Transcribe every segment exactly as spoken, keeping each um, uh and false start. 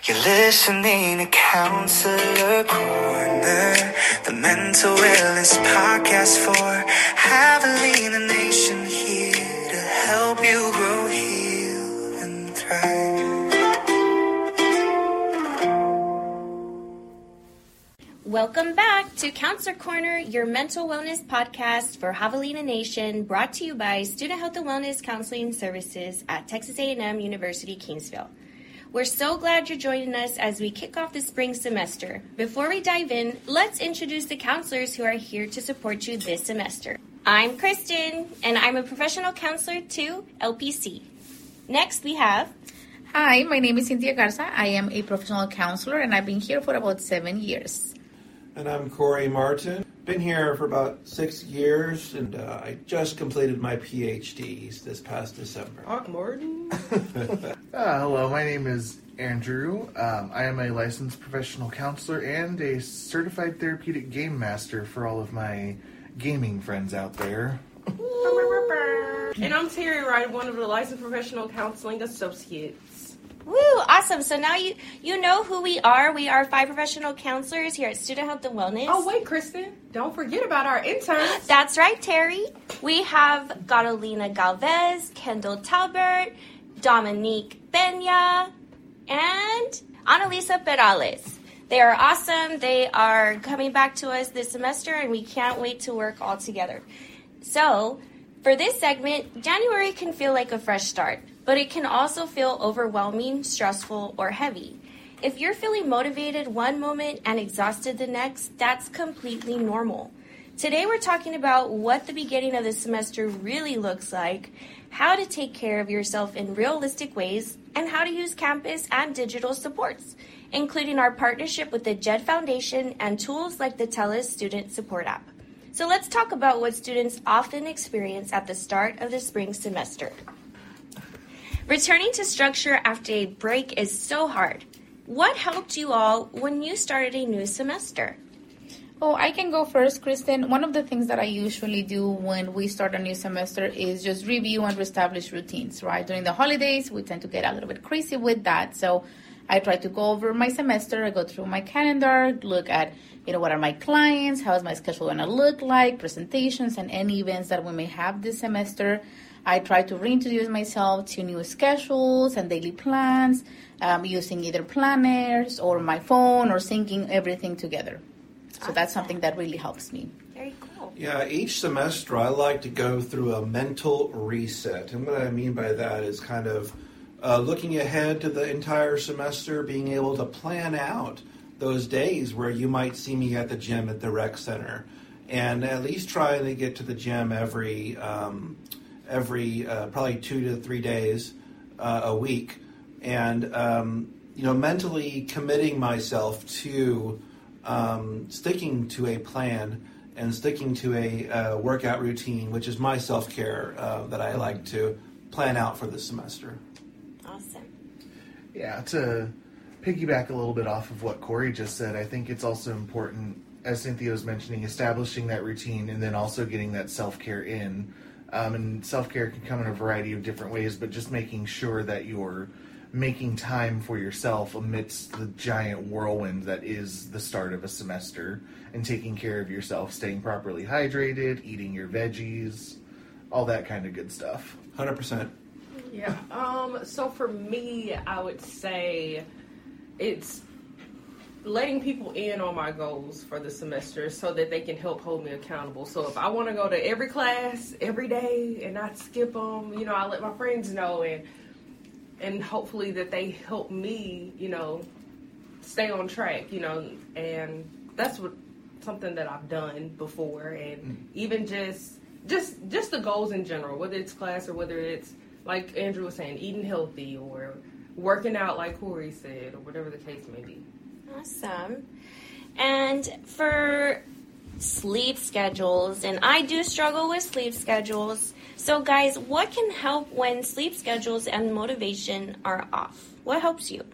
You're listening to Counselor Corner, the mental illness podcast for Javelina Nation, here to help you grow, heal, and thrive. Welcome back to Counselor Corner, your mental wellness podcast for Javelina Nation, brought to you by Student Health and Wellness Counseling Services at Texas A and M University, Kingsville. We're so glad you're joining us as we kick off the spring semester. Before we dive in, let's introduce the counselors who are here to support you this semester. I'm Kristen, and I'm a professional counselor to L P C. Next, we have... Hi, my name is Cynthia Garza. I am a professional counselor, and I've been here for about seven years. And I'm Corey Martin. Been here for about six years, and uh, I just completed my P H Ds this past December. Mark Martin. uh, hello, my name is Andrew. Um, I am a licensed professional counselor and a certified therapeutic game master for all of my gaming friends out there. And I'm Terry Wright, one of the licensed professional counseling associates. Woo, awesome. So now you you know who we are. We are five professional counselors here at Student Health and Wellness. Oh, wait, Kristen. Don't forget about our interns. That's right, Terry. We have Catalina Galvez, Kendall Talbert, Dominique Benya, and Annalisa Perales. They are awesome. They are coming back to us this semester, and we can't wait to work all together. So, for this segment, January can feel like a fresh start, but it can also feel overwhelming, stressful, or heavy. If you're feeling motivated one moment and exhausted the next, that's completely normal. Today we're talking about what the beginning of the semester really looks like, how to take care of yourself in realistic ways, and how to use campus and digital supports, including our partnership with the J E D Foundation and tools like the TELUS Student Support app. So let's talk about what students often experience at the start of the spring semester. Returning to structure after a break is so hard. What helped you all when you started a new semester? Oh, I can go first, Kristen. One of the things that I usually do when we start a new semester is just review and reestablish routines, right? During the holidays, we tend to get a little bit crazy with that. So I try to go over my semester. I go through my calendar, look at, you know, what are my clients, how is my schedule going to look like, presentations, and any events that we may have this semester. I try to reintroduce myself to new schedules and daily plans, um, using either planners or my phone or syncing everything together. So awesome. That's something that really helps me. Very cool. Yeah, each semester I like to go through a mental reset. And what I mean by that is kind of uh, looking ahead to the entire semester, being able to plan out those days where you might see me at the gym at the rec center, and at least trying to get to the gym every um, every uh, probably two to three days uh, a week, and um, you know, mentally committing myself to um, sticking to a plan and sticking to a uh, workout routine, which is my self-care uh, that I like to plan out for the semester. Awesome. Yeah, to piggyback a little bit off of what Corey just said, I think it's also important, as Cynthia was mentioning, establishing that routine and then also getting that self-care in. Um, and self-care can come in a variety of different ways, but just making sure that you're making time for yourself amidst the giant whirlwind that is the start of a semester, and taking care of yourself, staying properly hydrated, eating your veggies, all that kind of good stuff. one hundred percent. Yeah. Um. So for me, I would say it's letting people in on my goals for the semester so that they can help hold me accountable. So if I want to go to every class every day and not skip them, you know, I let my friends know, and and hopefully that they help me, you know, stay on track, you know, and that's what something that I've done before. And mm. even just just just the goals in general, whether it's class or whether it's, like Andrew was saying, eating healthy or working out like Corey said, or whatever the case may be. Awesome. And for sleep schedules, and I do struggle with sleep schedules. So guys, what can help when sleep schedules and motivation are off? What helps you?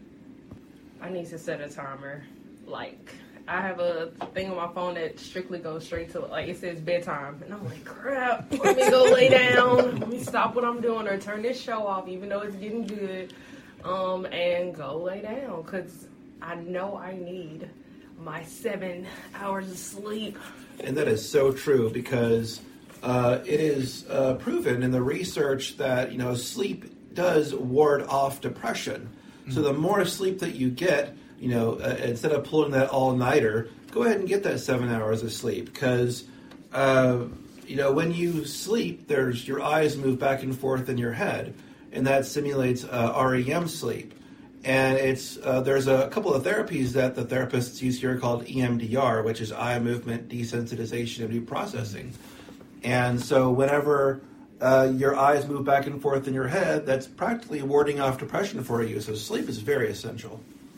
I need to set a timer. Like, I have a thing on my phone that strictly goes straight to, like, it says bedtime. And I'm like, crap, let me go lay down. Let me stop what I'm doing or turn this show off, even though it's getting good. um, and go lay down because I know I need my seven hours of sleep. And that is so true because uh, it is uh, proven in the research that, you know, sleep does ward off depression. Mm-hmm. So the more sleep that you get, you know, uh, instead of pulling that all-nighter, go ahead and get that seven hours of sleep because, uh, you know, when you sleep, there's your eyes move back and forth in your head, and that simulates uh, R E M sleep. And it's uh, there's a couple of therapies that the therapists use here called E M D R, which is eye movement desensitization and reprocessing. And so whenever uh, your eyes move back and forth in your head, that's practically warding off depression for you. So sleep is very essential.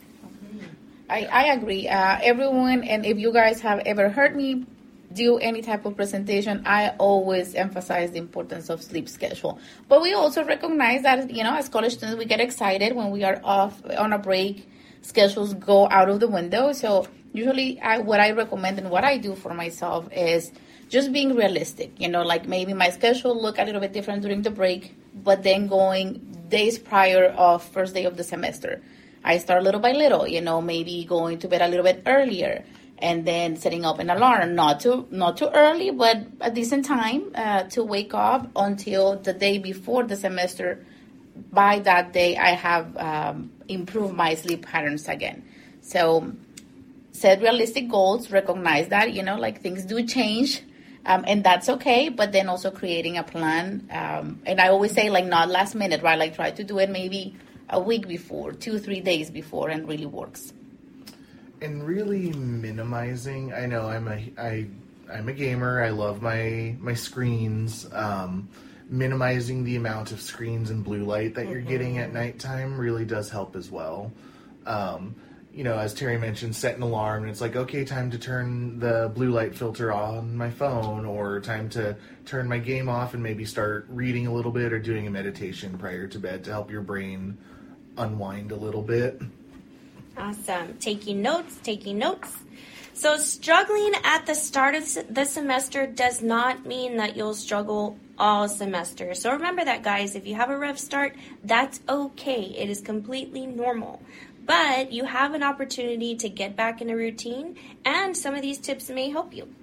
I, I agree. Uh, everyone, and if you guys have ever heard me do any type of presentation, I always emphasize the importance of sleep schedule. But we also recognize that, you know, as college students, we get excited when we are off on a break. Schedules go out of the window. So usually I, what I recommend and what I do for myself is just being realistic. You know, like maybe my schedule look a little bit different during the break, but then going days prior of first day of the semester. I start little by little, you know, maybe going to bed a little bit earlier and then setting up an alarm, not too not too early, but a decent time uh, to wake up until the day before the semester. By that day, I have um, improved my sleep patterns again. So set realistic goals, recognize that, you know, like things do change, um, and that's okay, but then also creating a plan. Um, and I always say, like, not last minute, right? Like, try to do it maybe a week before, two, three days before, and really works. And really minimizing. I know I'm a I I'm a gamer. I love my my screens. Um, minimizing the amount of screens and blue light that you're mm-hmm. getting at nighttime really does help as well. Um, you know, as Terry mentioned, set an alarm, and it's like, okay, time to turn the blue light filter on my phone, or time to turn my game off and maybe start reading a little bit or doing a meditation prior to bed to help your brain unwind a little bit. Awesome. Taking notes, taking notes. So struggling at the start of the semester does not mean that you'll struggle all semester. So remember that, guys. If you have a rough start, that's okay. It is completely normal. But you have an opportunity to get back in a routine, and some of these tips may help you.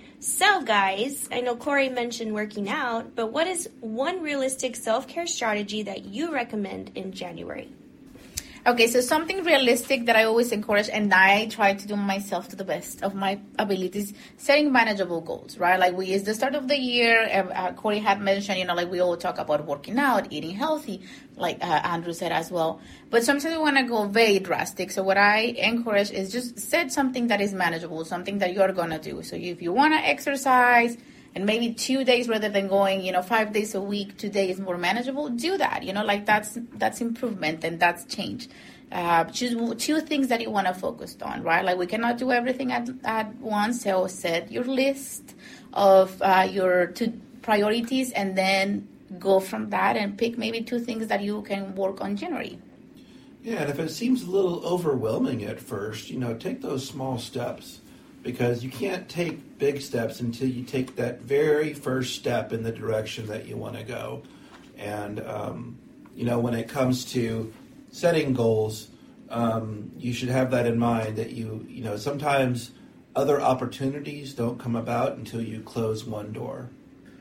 So, guys, I know Corey mentioned working out, but what is one realistic self-care strategy that you recommend in January? Okay, so something realistic that I always encourage, and I try to do myself to the best of my abilities, setting manageable goals, right? Like, we, it's the start of the year. Uh, Corey had mentioned, you know, like we all talk about working out, eating healthy, like uh, Andrew said as well. But sometimes we want to go very drastic. So what I encourage is just set something that is manageable, something that you're going to do. So if you want to exercise, and maybe two days rather than going, you know, five days a week, two days more manageable, do that. You know, like that's that's improvement and that's change. Uh, choose two things that you want to focus on, right? Like we cannot do everything at, at once. So set your list of uh, your two priorities and then go from that and pick maybe two things that you can work on January. Yeah, and if it seems a little overwhelming at first, you know, take those small steps. Because you can't take big steps until you take that very first step in the direction that you want to go. And, um, you know, when it comes to setting goals, um, you should have that in mind that you, you know, sometimes other opportunities don't come about until you close one door.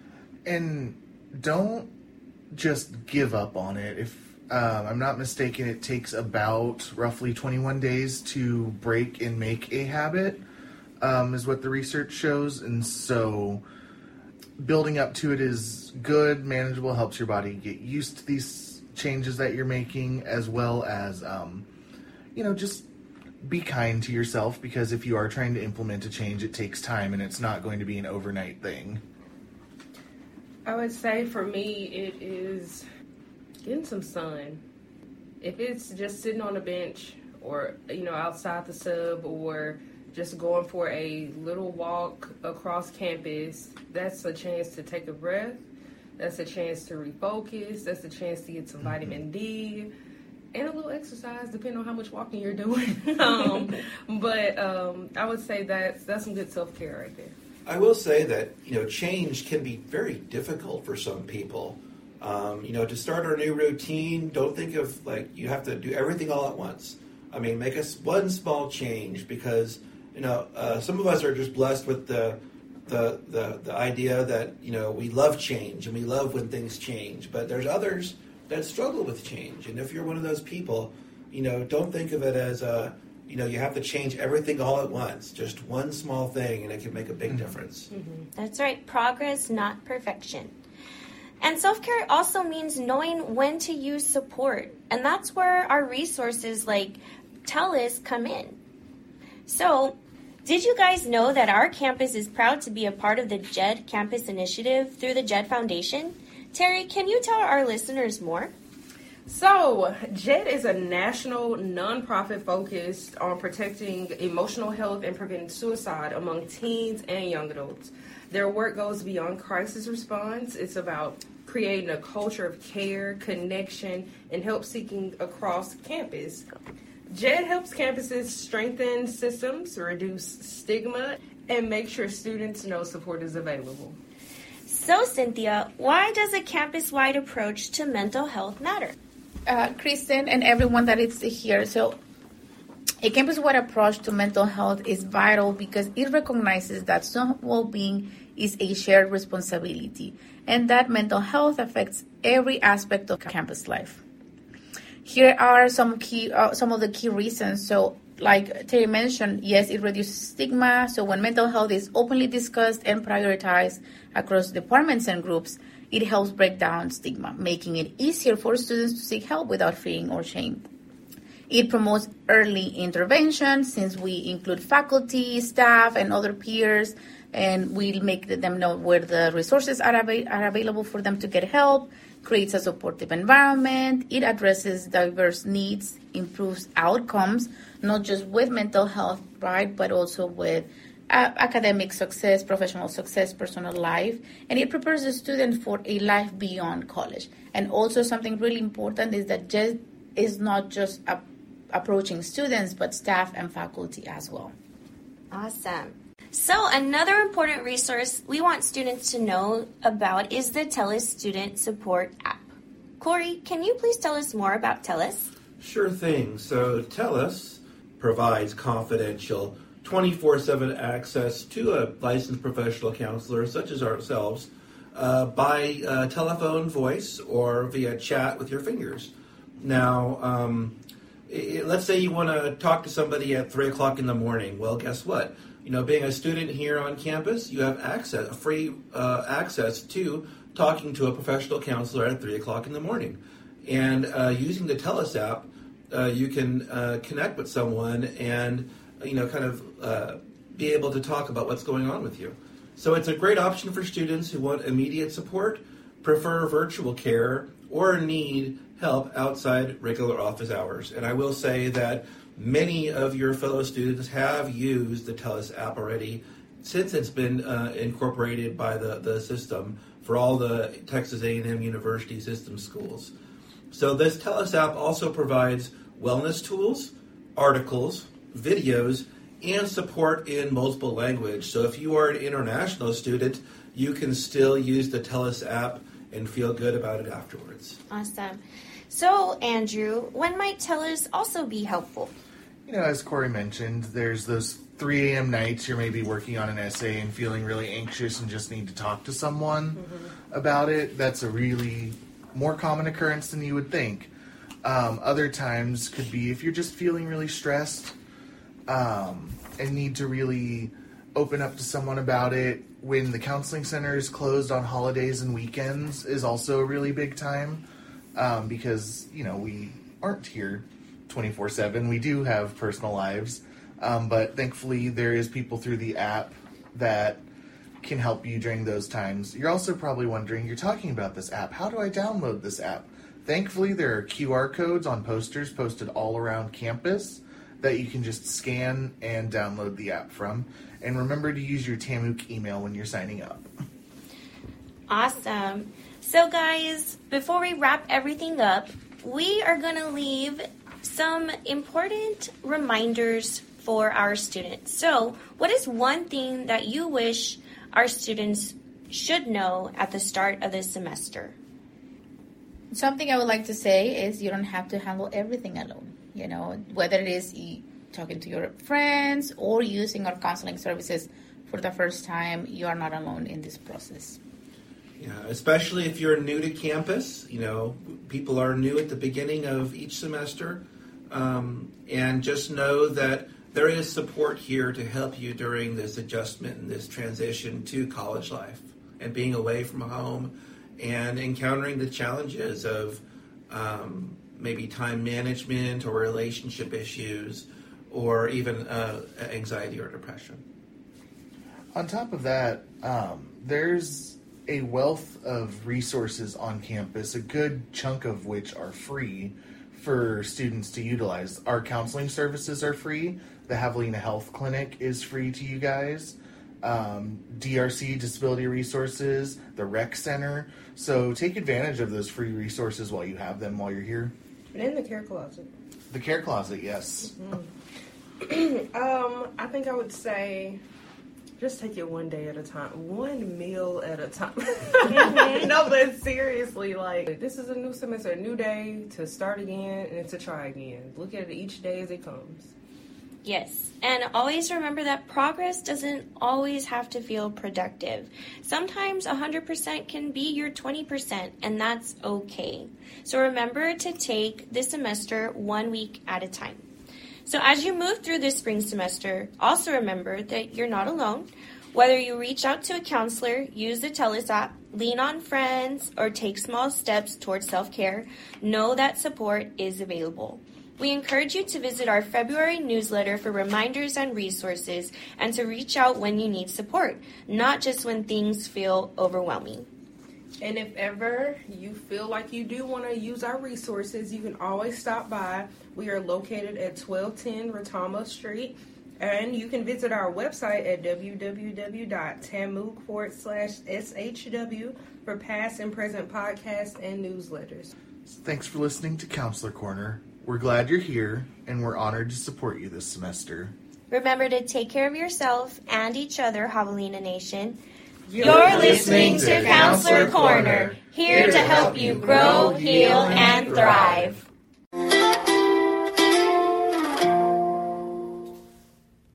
And don't just give up on it. If um, I'm not mistaken, it takes about roughly twenty-one days to break and make a habit. Um, is what the research shows, and so building up to it is good, manageable, helps your body get used to these changes that you're making, as well as, um, you know, just be kind to yourself, because if you are trying to implement a change, it takes time, and it's not going to be an overnight thing. I would say for me, it is getting some sun. If it's just sitting on a bench or, you know, outside the sub, or just going for a little walk across campus, that's a chance to take a breath. That's a chance to refocus. That's a chance to get some mm-hmm. vitamin D and a little exercise, depending on how much walking you're doing. um, but um, I would say that's, that's some good self-care right there. I will say that, you know, change can be very difficult for some people. Um, you know, to start our new routine, don't think of like you have to do everything all at once. I mean, make us one small change because, you know, uh, some of us are just blessed with the, the the the idea that, you know, we love change and we love when things change. But there's others that struggle with change. And if you're one of those people, you know, don't think of it as a, you know, you have to change everything all at once. Just one small thing and it can make a big mm-hmm. difference. Mm-hmm. That's right. Progress, not perfection. And self-care also means knowing when to use support. And that's where our resources like TELUS come in. So, did you guys know that our campus is proud to be a part of the J E D Campus Initiative through the J E D Foundation? Terry, can you tell our listeners more? So, J E D is a national nonprofit focused on protecting emotional health and preventing suicide among teens and young adults. Their work goes beyond crisis response. It's about creating a culture of care, connection, and help seeking across campus. J E D helps campuses strengthen systems, reduce stigma, and make sure students know support is available. So, Cynthia, why does a campus-wide approach to mental health matter? Uh, Kristen and everyone that is here, so a campus-wide approach to mental health is vital because it recognizes that social well-being is a shared responsibility and that mental health affects every aspect of campus life. Here are some key, uh, some of the key reasons. So, like Terry mentioned, yes, it reduces stigma. So when mental health is openly discussed and prioritized across departments and groups, it helps break down stigma, making it easier for students to seek help without fear or shame. It promotes early intervention since we include faculty, staff, and other peers, and we make them know where the resources are, av- are available for them to get help, creates a supportive environment. It addresses diverse needs, improves outcomes, not just with mental health, right, but also with uh, academic success, professional success, personal life, and it prepares the student for a life beyond college. And also something really important is that J E D is not just a approaching students, but staff and faculty as well. Awesome. So another important resource we want students to know about is the TELUS Student Support app. Corey, can you please tell us more about TELUS? Sure thing. So TELUS provides confidential twenty-four seven access to a licensed professional counselor such as ourselves uh, by uh, telephone, voice, or via chat with your fingers. Now, um, it, let's say you want to talk to somebody at three o'clock in the morning. Well, guess what? You know, being a student here on campus, you have access, free uh, access to talking to a professional counselor at three o'clock in the morning. And uh, using the TELUS app, uh, you can uh, connect with someone and, you know, kind of uh, be able to talk about what's going on with you. So it's a great option for students who want immediate support, prefer virtual care, or need help outside regular office hours. And I will say that many of your fellow students have used the TELUS app already since it's been uh, incorporated by the, the system for all the Texas A and M University system schools. So this TELUS app also provides wellness tools, articles, videos, and support in multiple language. So if you are an international student, you can still use the TELUS app and feel good about it afterwards. Awesome. So, Andrew, when might TELUS also be helpful? You know, as Corey mentioned, there's those three a.m. nights you're maybe working on an essay and feeling really anxious and just need to talk to someone mm-hmm. about it. That's a really more common occurrence than you would think. Um, other times could be if you're just feeling really stressed um, and need to really open up to someone about it. When the counseling center is closed on holidays and weekends is also a really big time um, because, you know, we aren't here twenty-four seven. We do have personal lives, um, but thankfully there is people through the app that can help you during those times. You're also probably wondering, you're talking about this app. How do I download this app? Thankfully, there are Q R codes on posters posted all around campus that you can just scan and download the app from. And remember to use your Tamook email when you're signing up. Awesome. So guys, before we wrap everything up, we are going to leave some important reminders for our students. So, what is one thing that you wish our students should know at the start of this semester? Something I would like to say is you don't have to handle everything alone. You know, whether it is e- talking to your friends or using our counseling services for the first time, you are not alone in this process. Yeah, especially if you're new to campus. You know, people are new at the beginning of each semester. Um, and just know that there is support here to help you during this adjustment and this transition to college life and being away from home and encountering the challenges of um, maybe time management or relationship issues or even uh, anxiety or depression. On top of that, um, there's a wealth of resources on campus, a good chunk of which are free for students to utilize. Our counseling services are free. The Javelina Health Clinic is free to you guys. Um, D R C Disability Resources, the Rec Center. So take advantage of those free resources while you have them while you're here. And in the care closet. The care closet, yes. Mm-hmm. um, I think I would say just take it one day at a time, one meal at a time. No, but seriously, like, this is a new semester, a new day to start again and to try again. Look at it each day as it comes. Yes, and always remember that progress doesn't always have to feel productive. Sometimes one hundred percent can be your twenty percent, and that's okay. So remember to take this semester one week at a time. So as you move through this spring semester, also remember that you're not alone. Whether you reach out to a counselor, use the TELUS app, lean on friends, or take small steps towards self-care, know that support is available. We encourage you to visit our February newsletter for reminders and resources and to reach out when you need support, not just when things feel overwhelming. And if ever you feel like you do want to use our resources, you can always stop by. We are located at twelve ten Retama Street, and you can visit our website at www.tamook forward slash shw for past and present podcasts and newsletters. Thanks for listening to Counselor Corner. We're glad you're here, and we're honored to support you this semester. Remember to take care of yourself and each other, Javelina Nation. You're, You're listening to Counselor Corner, here to help you grow, heal, and thrive.